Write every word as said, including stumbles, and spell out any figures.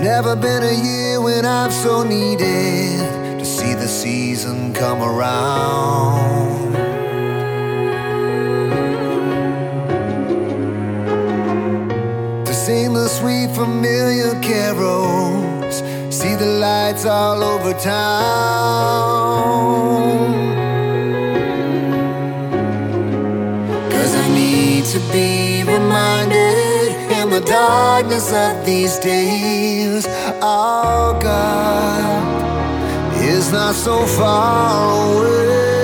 Never been a year when I've so needed to see the season come around. To sing the sweet familiar carols, see the lights all over town. 'Cause I need to be reminded in the darkness of these days, our God is not so far away.